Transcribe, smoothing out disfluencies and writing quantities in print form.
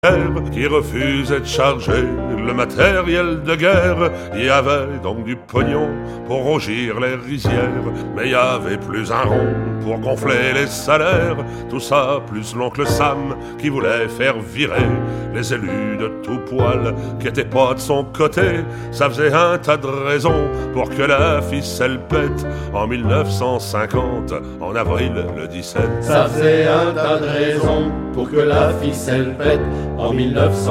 qui refusait de charger le matériel de guerre. Il y avait donc du pognon pour rougir les rizières, mais il y avait plus un rond pour gonfler les salaires. Tout ça plus l'oncle Sam qui voulait faire virer les élus de tout poil qui étaient pas de son côté. Ça faisait un tas de raisons pour que la ficelle pète en 1950, en avril le 17. Ça faisait un tas de raisons pour que la ficelle pète en 1950.